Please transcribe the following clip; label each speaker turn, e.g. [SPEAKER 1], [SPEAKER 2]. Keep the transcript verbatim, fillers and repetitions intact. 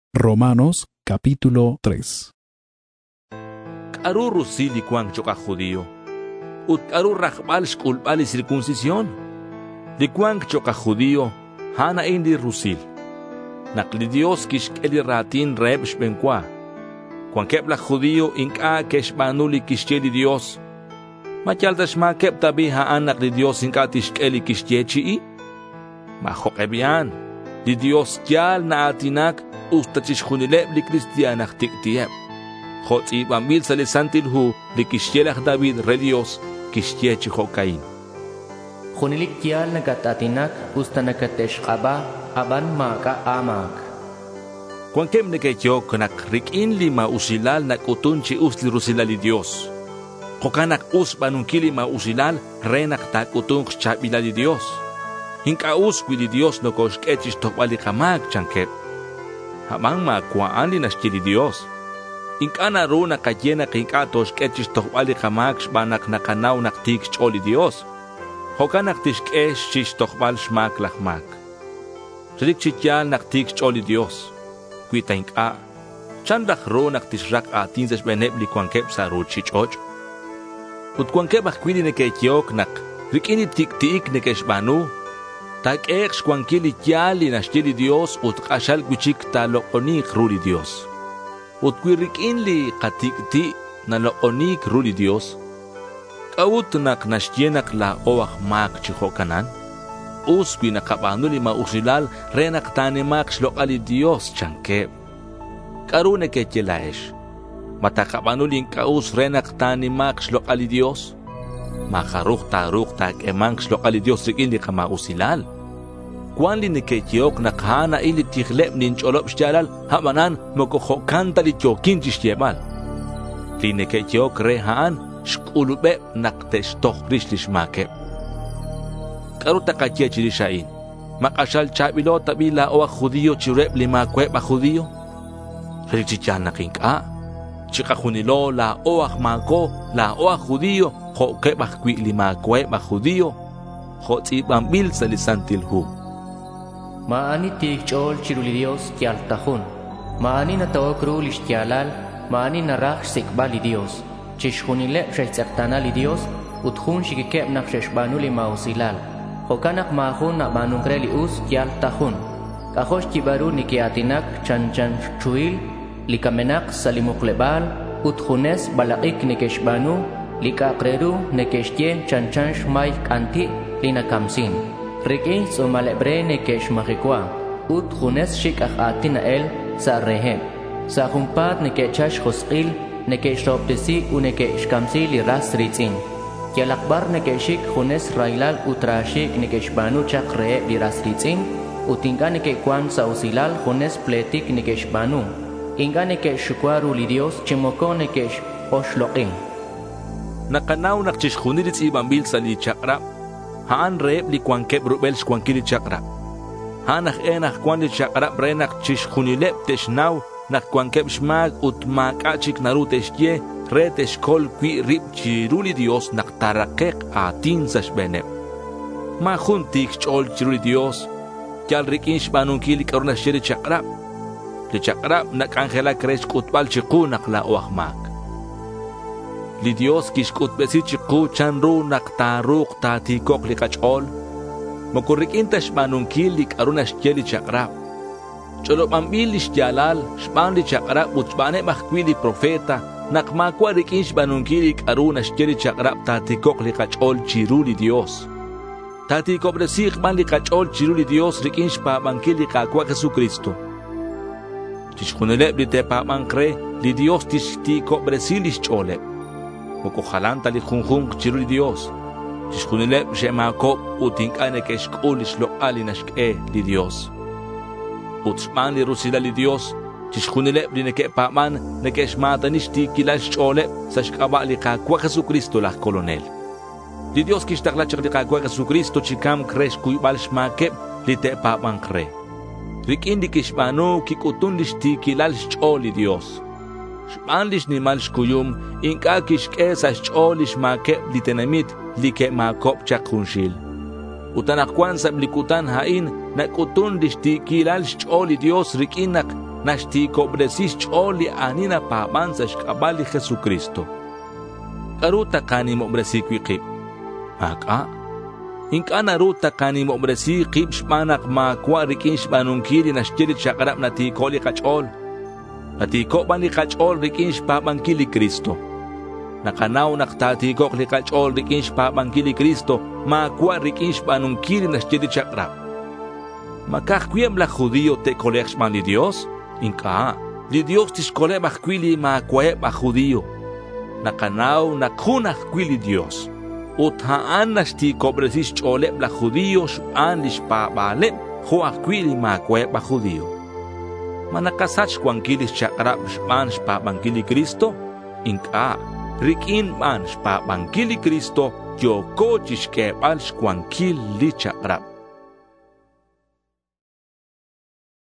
[SPEAKER 1] Romanos capítulo tres.
[SPEAKER 2] K'aru rusili kwan choka judío. Ut k'aru rajbal shkulbal y circuncisión. Di kwan choka judío, hana indi rusil. Nakli Dios kishkeli ratin reb shbenkwa. Kwan kebla judío inka keshbanuli kishkeli Dios. Machaltash ma keb tabi haan nakli Dios inka tishkeli kishyechi i. Ma hokebian. Di Dios yal na atinak ustachish junileb li cristianak tiktiyeb. Hot ibambil salisantil hu li kishyelach David re Dios kishyechi hokain.
[SPEAKER 3] Junilik yal nagatatinak ustanaketesh qaba aban maka amak.
[SPEAKER 2] Kwan kem nekechok nak rikin li ma usilal nak utunchi usli rusilali Dios. Hokanak us banunkili ma usilal renak tak utung chabilali Dios. Hinka us kwili Dios no koshkechis tokbali kamak chankep. Hamang ma kwaan li nashkili Dios. Inka na ro na kayena kinka toshkechis tokbali kamak shbanak nakanaw naktik choli Dios. Hokanak tishkesh shish tokbal shmak lakmak. Shirik chityal naktik choli Dios. Kwita inka. Chandak ro naktishrak atin zash benebli kwankep sa ro chichoch. Ut kwankep akwili neketyok nak rikini tik-tik nekeshbanu. Tak eksh kwankili kyali nashtili Dios ut kashal kuchik ta lokonik ruli Dios. Ut kwirikin li katikti na lokonik ruli Dios. Kaut nak nashtienak la oak mak chihokanan. Uspi nakabanuli ma usilal renak tanemak shlokali Dios chankeb. Karune ketjelaesh. Matakabanuli kaus renak tanemak shlokali Dios. Makaruk taruk tak emang shlokali Dios rikin li kama usilal. Kwan li nekechiyok nakhana ili tikhlep nincholob shjalal hamanan mokohokanta li chokin chishyebal. Li nekechiyok rehaan shkulube naktesh tohrish lishmakeb. Karuta kachye chilishain. Makashal chabilo tabila oa judío chireb lima kweba judío. Richichal nakinka. Chika junilo la oa mako la oa judío. Ho kebah kwi lima kweba judío. Ho tzibambil salisantil hu.
[SPEAKER 3] Maani tikchol chiruli Dios kyaltahun. Maani natawakru lishtyalal. Maani narach sikbali Dios. Chishhunile shaytzertanali Dios. Uthun shikikeb naksheshbanuli mausilal. Hokanak mahun na banungreli us kyaltahun. Kahosh kibaru nikiatinak chan chan chuil. Likamenak salimuklebal. Uthunes balakik nikeshbanu. Lika akreru nekeshtien chan chan shmay kanti lina kamsin. Rikin so malebre nekesh mahikwa. Ut hunes shik atina el sa rehem. Sa humpat nekechash hoskil nekesh roptesi unekesh kamsi li ras ritzin. Kialakbar nekeshik hunes railal utrashik nekesh banu chak re li ras ritzin. Utinga nekekwan sa usilal hunes pletik nekesh banu. Inga nekesh shukwaru li Dios chimoko nekesh oshlokin.
[SPEAKER 2] Nakanaw nakchishkhuniritz ibambil sali chakra. Haan reeb li kwankeb rubel shkwankili chakra. Hanak enak kwan li chakra brenak chishkhunilep teshnaw nak kwankeb shmag utmak achik naru teshye re teshkol kwi rib chiruli Dios nak tarakek atin sa shbeneb. Mahun tik chol chiruli Dios. Kyal rikin shbanunkili karuna shiri chakra. Li chakra nak angela kresh kutbal chiku nak la oakmak. Li Dios kishkut besi chiku chanru naktaruk tatikok li kachol. Makurikin ta shbanunkil li karuna shjeli chakra. Cholop ambil li shjalal shban li chakra utshbane mahkwi li profeta. Nakmakwa rikin shbanunkil li karuna shjeli chakra tatikok li kachol chiru li Dios. Tatikok besi shban li kachol chiru li Dios rikin shpabankil li kakwa Jesucristo. Tishkuneleb li tepabankre li Dios tishtikok besi li shcholeb. Mokojalanta li junjun chiru Dios. Tishkunileb shemakop utinkane keshkul ishlokali nashke li Dios. Utshman li rusila li Dios. Tishkunileb li nekepaman nekeshmata nishti kilal shcholeb sa shkaba li kakwa Jesucristo la kolonel. Li Dios kishtaklachak li kakwa Jesucristo chikam kresh kuybal shmakeb li tepaman kre. Rikin di kishbanu kikutun lishti kilal shcholi Dios. Shbanlish ni mal shkuyum inka kishke sa shcholish makeb li tenemit li ke makop chakunshil. Utanakwan sa mlikutan hain nakutun lishti kilal shcholi Dios rikinak Nashti cobresis choli anina pabanza shkabali Jesucristo. Aruta kani mobresi kwikip. Aka. Inkana ruta kani mobresi kip shmanak makwa rikin shmanunkili nashtirit shakarap na tikoli kachol. Natiko ban li kachol rikin shpabangkili Kristo. Nakanaw naktatikok li kachol rikin shpabangkili Kristo. Makwa rikin shmanunkili nashtirit shakarap. Makakwiem la judío te kolekshman li Dios. Inka, li Dios tishkole bakkwili makwae ba judío. Nakanaw nakunah kwili Dios. Uthaan nashti kobresis chole la judío shpan lishpabale. Joach kwili makwae ba judío. Manakasach kwankilis chakrap shpan shpabangkili Kristo. Inka, rikin man shpabangkili Kristo. Yoko chishkebal shkwankil li chakrap.